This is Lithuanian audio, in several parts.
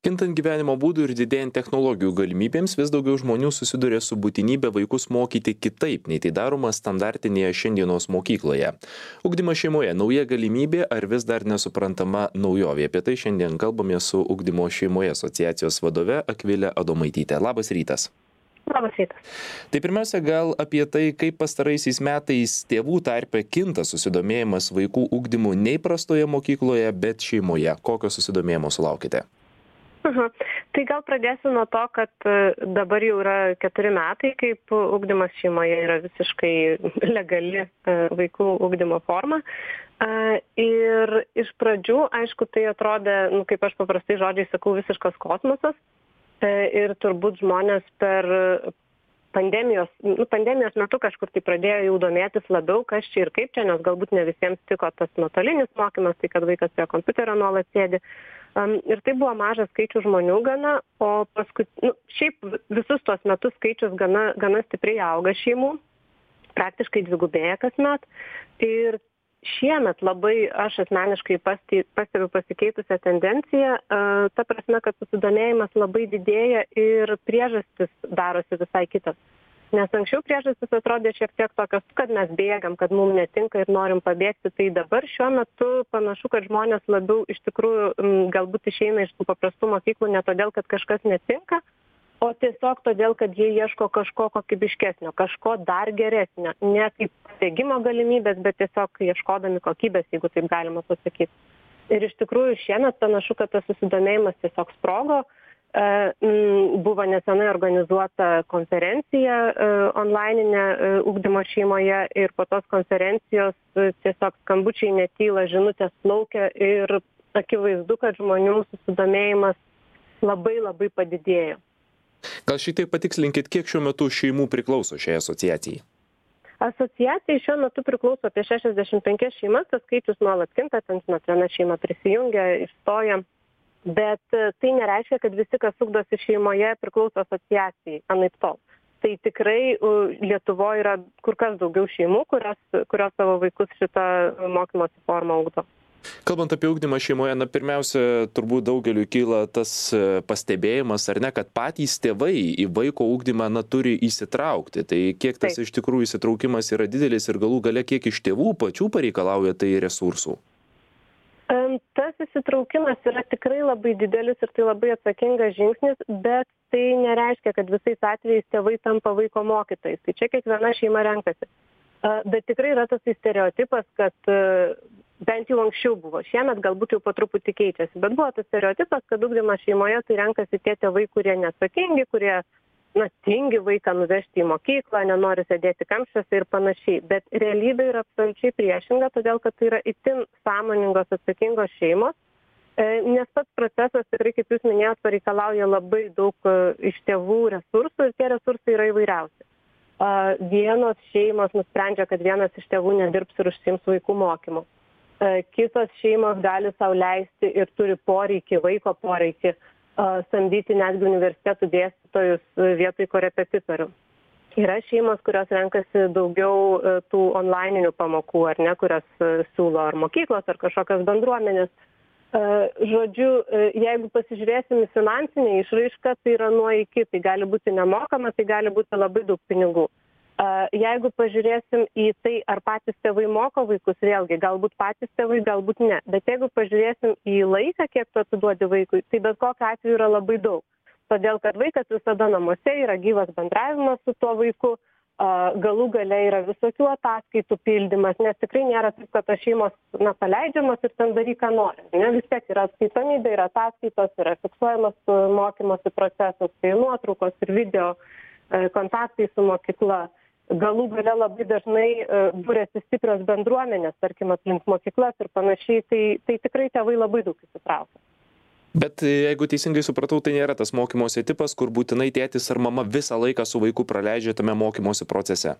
Kintant gyvenimo būdui ir didėjant technologijų galimybėms, vis daugiau žmonių susiduria su būtinybė vaikus mokyti kitaip, nei tai daroma standartinėje šiandienos mokykloje. Ugdymas šeimoje - nauja galimybė ar vis dar nesuprantama naujovė? Apie tai šiandien kalbame su Ugdymo šeimoje asociacijos vadove Akvile Adomaityte. Labas rytas. Labas rytas. Tai pirmiausia, gal apie tai, kaip pastaraisiais metais tėvų tarpe kinta susidomėjimas vaikų ugdymu neįprastoje mokykloje, bet šeimoje. Kokio susidomėjimo sulaukite? Tai gal pradėsiu nuo to, kad dabar jau yra 4 metai, kaip ugdymas šeimoje yra visiškai legali vaikų ugdymo forma. Ir iš pradžių, aišku, tai atrodė, kaip aš paprastai žodžiai sakau, visiškas kosmosas. Ir turbūt žmonės per pandemijos metu kažkur tai pradėjo jau domėtis labiau, kas čia ir kaip čia, nes galbūt ne visiems tiko tas nuotolinis mokymas, tai kad vaikas prie kompiuterio nuolat sėdi. Ir tai buvo mažas skaičius žmonių gana, o paskui, šiaip visus tuos metus skaičius gana stipriai auga šeimų, praktiškai dvigubėja kasmet. Ir šiemet labai aš asmeniškai pastebiu pasikeitusią tendenciją, ta prasme, kad susidomėjimas labai didėja ir priežastis darosi visai kitas. Nes anksčiau priežastis atrodė šiek tiek tokios, kad mes bėgam, kad mums netinka ir norim pabėgti. Tai dabar šiuo metu panašu, kad žmonės labiau iš tikrųjų galbūt išeina iš tų paprastų mokyklų ne todėl, kad kažkas netinka, o tiesiog todėl, kad jie ieško kažko kokybiškesnio, kažko dar geresnio. Ne kaip bėgimo galimybės, bet tiesiog ieškodami kokybės, jeigu taip galima pasakyti. Ir iš tikrųjų šiemet panašu, kad tas susidomėjimas tiesiog sprogo. Buvo nesenai organizuota konferencija onlininė ugdymo šeimoje ir po tos konferencijos tiesiog skambučiai netyla, žinutės plaukia ir akivaizdu, kad žmonių susidomėjimas labai padidėjo. Gal šitai patikslinkit, kiek šiuo metu šeimų priklauso šiai asociacijai? Asociacijai šiuo metu priklauso apie 65 šeimas, tas skaičius nuolat kinta, ten viena šeima prisijungia, išstoja. Bet tai nereiškia, kad visi, kas ugdosi šeimoje, priklauso asociacijai, anaiptol. Tai tikrai Lietuvoje yra kur kas daugiau šeimų, kurios savo vaikus šitą mokymosi formą ugdo. Kalbant apie ugdymą šeimoje, pirmiausia, turbūt daugeliui kyla tas pastebėjimas, ar ne, kad patys tėvai į vaiko ugdymą turi įsitraukti. Tai kiek tas iš tikrųjų įsitraukimas yra didelis ir galų gale kiek iš tėvų pačių pareikalauja tai resursų? Tas įsitraukimas yra tikrai labai didelis ir tai labai atsakingas žingsnis, bet tai nereiškia, kad visais atvejais tėvai tampa vaiko mokytojais. Tai čia kiekviena šeima renkasi. Bet tikrai yra tas stereotipas, kad bent jau anksčiau buvo. Šiemet galbūt jau po truputį keičiasi, bet buvo tas stereotipas, kad ugdymas šeimoje tai renkasi tie tėvai, kurie neatsakingi, kurie tingi vaiką nuvežti į mokyklą, nenori sėdėti kamščiuose ir panašiai. Bet realybė yra absoliučiai priešinga, todėl kad tai yra itin sąmoningos, atsakingos šeimos, nes pats procesas tikrai, kaip jūs minėjot, pareikalauja labai daug iš tėvų resursų ir tie resursai yra įvairiausi. Vienos šeimos nusprendžia, kad vienas iš tėvų nedirbs ir užsiims vaikų mokymu. Kitos šeimos gali sau leisti ir turi poreikį, vaiko poreikį, samdyti netgi universitetų dėstytojus vietoj korepetitorių. Yra šeimos, kurios renkasi daugiau tų onlininių pamokų, ar ne, kurias siūlo ar mokyklos, ar kažkokios bendruomenės. Žodžiu, jeigu pasižiūrėsim į finansinę išraišką, tai yra nuo iki, tai gali būti nemokama, tai gali būti labai daug pinigų. Jeigu pažiūrėsim į tai, ar patys tėvai moko vaikus, vėlgi, galbūt patys tėvai, galbūt ne. Bet jeigu pažiūrėsim į laiką, kiek tu atiduodi vaikui, tai bet kokiu atveju yra labai daug. Todėl, kad vaikas visada namuose yra gyvas bendravimas su tuo vaiku, galų gale yra visokių ataskaitų pildymas, nes tikrai nėra taip, kad tos šeimos paleidžiamas ir ten daryk, ką nori. Ne, vis tiek yra atskaitomybė, yra ataskaitos, yra fiksuojamas mokymosi procesas, tai nuotraukos ir video, kontaktai su mokykla. Galų gale labai dažnai būrėsi stiprios bendruomenės, tarkim, aplink mokyklas ir panašiai, tai tikrai tėvai labai daug įsitraukia. Bet jeigu teisingai supratau, tai nėra tas mokymosi tipas, kur būtinai tėtis ar mama visą laiką su vaiku praleidžia tame mokymosi procese?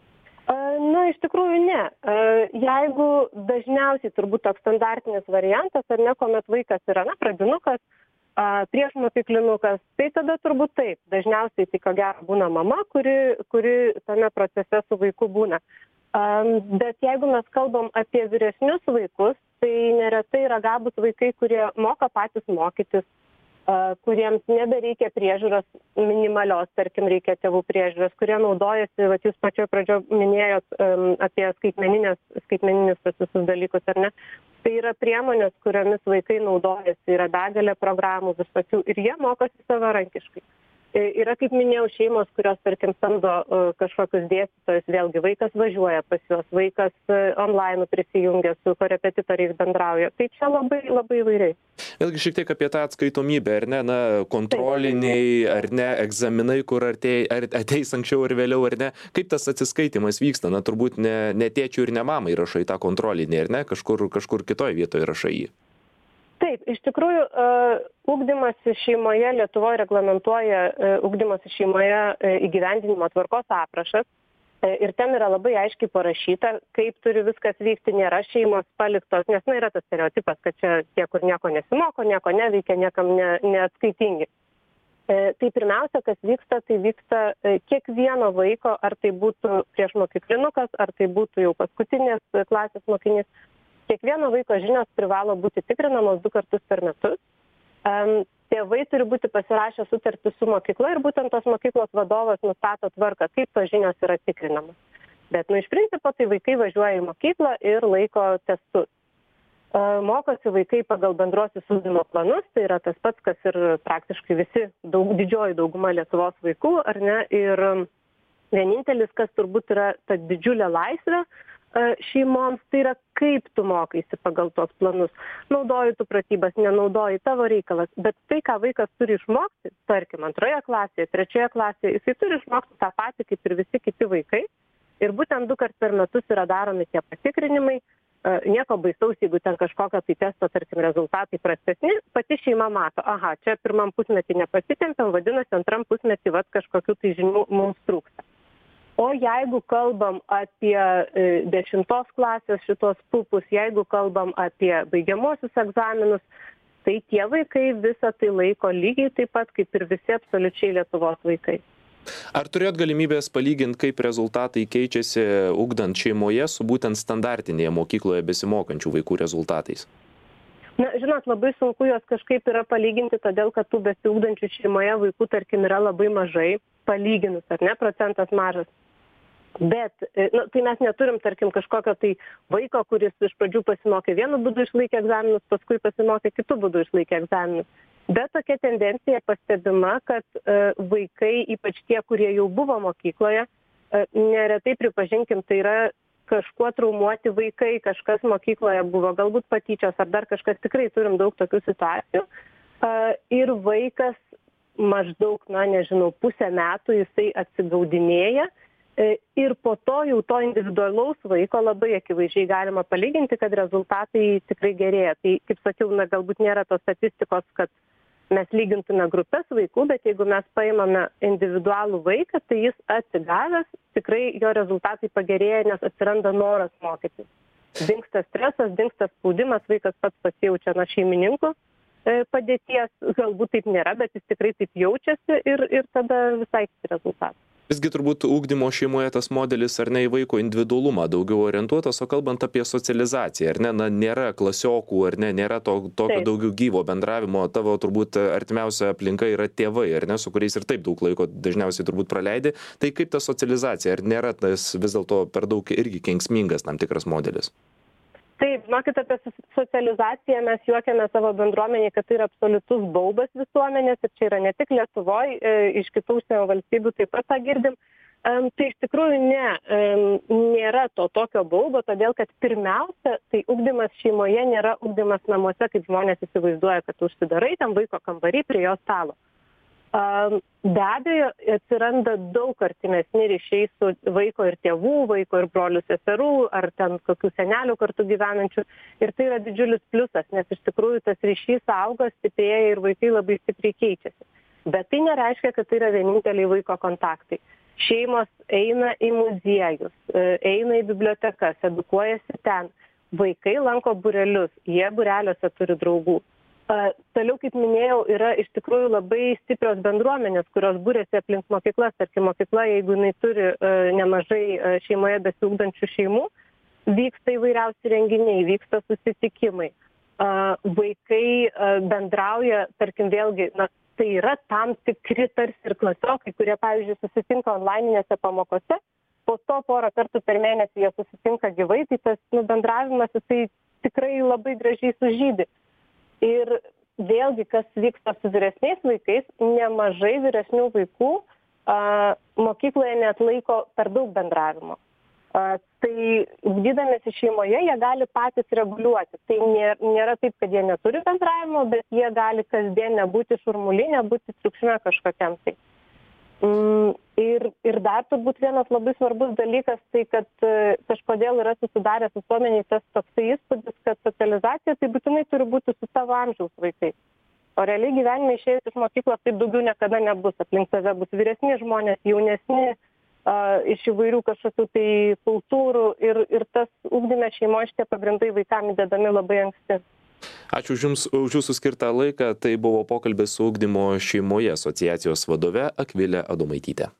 Iš tikrųjų ne. Jeigu dažniausiai turbūt toks standartinis variantas, ar ne, kuomet vaikas yra pradinukas, priešmokyklinukas, tai tada turbūt taip. Dažniausiai tai ko gero būna mama, kuri tame procese su vaiku būna. Bet jeigu mes kalbam apie vyresnius vaikus, tai neretai yra gabūs vaikai, kurie moka patys mokytis, kuriems nebereikia priežiūros minimalios, tarkim, reikia tėvų priežiūros, kurie naudojasi, vat jūs pačioje pradžioje minėjot apie skaitmeninius visus dalykus, ar ne? Tai yra priemonės, kuriomis vaikai naudojasi, yra begalė programų visokių ir jie mokosi savarankiškai. Yra, kaip minėjau, šeimos, kurios, tarkim, samdo kažkokius dėstytojus, vėlgi vaikas važiuoja pas juos, vaikas online prisijungia, su korepetitoriais bendrauja. Tai čia labai, labai įvairiai. Vėlgi šiek tiek apie tą atskaitomybę, ar ne, na, kontroliniai, ar ne, egzaminai, kur ateis anksčiau ir vėliau, ar ne, kaip tas atsiskaitimas vyksta, na, turbūt ne tėčiui ir ne mamai rašai tą kontrolinį, ar ne, kažkur kitoje vietoje rašai jį. Taip, iš tikrųjų, ugdymas šeimoje Lietuvoje reglamentuoja ugdymas šeimoje įgyvendinimo tvarkos aprašas ir ten yra labai aiškiai parašyta, kaip turi viskas vykti, nėra šeimos paliktos, nes yra tas stereotipas, kad čia tie, kur nieko nesimoko, nieko neveikia, niekam neatskaitingi. Tai pirmiausia, kas vyksta, tai vyksta kiekvieno vaiko, ar tai būtų priešmokyklinukas, ar tai būtų jau paskutinės klasės mokinys. Kiekvieno vaiko žinios privalo būti tikrinamos 2 kartus per metus. Tėvai turi būti pasirašę sutartį su mokykla ir būtent tos mokyklos vadovas nustato tvarką, kaip tos žinios yra tikrinamos. Bet, iš principo, tai vaikai važiuoja į mokyklą ir laiko testus. Mokosi vaikai pagal bendruosius ugdymo planus, tai yra tas pats, kas ir praktiškai visi, didžioji dauguma Lietuvos vaikų, ar ne? Ir vienintelis, kas turbūt yra ta didžiulė laisvė, šeimoms, tai yra kaip tu mokaisi pagal tos planus. Naudoji tu pratybas, nenaudoji, tavo reikalas. Bet tai, ką vaikas turi išmokti, tarkim, 2 klasėje, 3 klasėje, jisai turi išmokti tą patį kaip ir visi kiti vaikai. Ir būtent 2 kartus per metus yra daromi tie patikrinimai. Nieko baisaus, jeigu ten kažkokio tai testo, tarkim, rezultatai prastesni, pati šeima mato, aha, čia pirmam pusmetį nepasitempėm, vadinasi, antram pusmetį kažkokių tai žinių mums trūksta. O jeigu kalbam apie 10 klasės šitos pupus, jeigu kalbam apie baigiamuosius egzaminus, tai tie vaikai visą tai laiko lygiai taip pat, kaip ir visi absoliučiai Lietuvos vaikai. Ar turėjot galimybės palyginti, kaip rezultatai keičiasi ugdant šeimoje su būtent standartinėje mokykloje besimokančių vaikų rezultatais? Na, žinot, labai sunku juos kažkaip yra palyginti, todėl kad tų besiugdančių šeimoje vaikų, tarkim, yra labai mažai, palyginus, ar ne, procentas mažas. Bet, tai mes neturim, tarkim, kažkokio tai vaiko, kuris iš pradžių pasimokė vienu būdu išlaikė egzaminus, paskui pasimokė kitu būdu išlaikė egzaminus. Bet tokia tendencija pastebima, kad vaikai, ypač tie, kurie jau buvo mokykloje, neretai pripažinkim, tai yra kažkuo traumuoti vaikai, kažkas mokykloje buvo, galbūt patyčios ar dar kažkas, tikrai turim daug tokių situacijų. Ir vaikas maždaug, pusę metų jisai atsigaudinėja. Ir po to jau to individualaus vaiko labai akivaizdžiai galima palyginti, kad rezultatai tikrai gerėja. Tai, kaip sakiau, galbūt nėra tos statistikos, kad mes lygintume grupės vaikų, bet jeigu mes paimame individualų vaiką, tai jis atsigavęs, tikrai jo rezultatai pagerėja, nes atsiranda noras mokytis. Dingsta stresas, dingsta spaudimas, vaikas pats pasijaučia šeimininkų padėties, galbūt taip nėra, bet jis tikrai taip jaučiasi ir tada visai kiti rezultatai. Visgi turbūt ugdymo šeimoje tas modelis ar ne į vaiko individualumą daugiau orientuotas, o kalbant apie socializaciją, ar ne, nėra klasiokų, ar ne, nėra tokio daugiau gyvo bendravimo, tavo turbūt artimiausia aplinka yra tėvai, ar ne, su kuriais ir taip daug laiko dažniausiai turbūt praleidi, tai kaip ta socializacija, ar nėra tas vis dėlto per daug irgi kenksmingas tam tikras modelis? Taip, žinokit, apie socializaciją mes juokiame savo bendruomenėje, kad tai yra absoliutus baubas visuomenės ir čia yra ne tik Lietuvoje, iš kitų užsienio valstybių taip pat tą girdim. Tai iš tikrųjų nėra to tokio baubo, todėl kad pirmiausia, tai ugdymas šeimoje nėra ugdymas namuose, kaip žmonės įsivaizduoja, kad užsidarai tam vaiko kambarį prie jo stalo. Be abejo, atsiranda daug artimesni ryšiai su vaiko ir tėvų, vaiko ir brolių seserų, ar ten kokių senelių kartu gyvenančių. Ir tai yra didžiulis pliusas, nes iš tikrųjų tas ryšys auga, stiprėja ir vaikai labai stipriai keičiasi. Bet tai nereiškia, kad tai yra vieninteliai vaiko kontaktai. Šeimos eina į muziejus, eina į bibliotekas, edukuojasi ten. Vaikai lanko būrelius, jie būreliuose turi draugų. Toliau, kaip minėjau, yra iš tikrųjų labai stiprios bendruomenės, kurios būrėsi aplink mokyklas. Tarkim, mokykla, jeigu jinai turi nemažai šeimoje besiugdančių šeimų, vyksta įvairiausi renginiai, vyksta susitikimai. vaikai bendrauja, tarkim vėlgi, tai yra tam tikri tarsi ir klasiokai, kurie, pavyzdžiui, susitinka onlininėse pamokose, po to porą kartų per mėnesį jie susitinka gyvai, tai tas bendravimas, jisai tikrai labai gražiai sužydi. Ir vėlgi, kas vyksta su vyresniais vaikais, nemažai vyresnių vaikų mokykloje neatlaiko per daug bendravimo. Tai ugdydamiesi šeimoje, jie gali patys reguliuoti. Tai nėra taip, kad jie neturi bendravimo, bet jie gali kasdien nebūti šurmuly, nebūti triukšme kažkokiam tai. Ir dar turbūt vienas labai svarbus dalykas, tai kad kažkodėl yra susidaręs visuomeniai tas toksai įspūdis, kad socializacija tai būtinai turi būti su savo amžiaus vaikais. O realiai gyvenime išėjus iš mokyklos taip daugiau niekada nebus. Aplink save bus vyresni žmonės, jaunesni, iš įvairių kažkokių tai kultūrų ir tas ugdyme šeimoje šitie pagrindai vaikam įdedami labai anksti. Ačiū Jums už Jūsų skirtą laiką. Tai buvo pokalbis su Ugdymo šeimoje asociacijos vadove Akvilė Adomaitytė.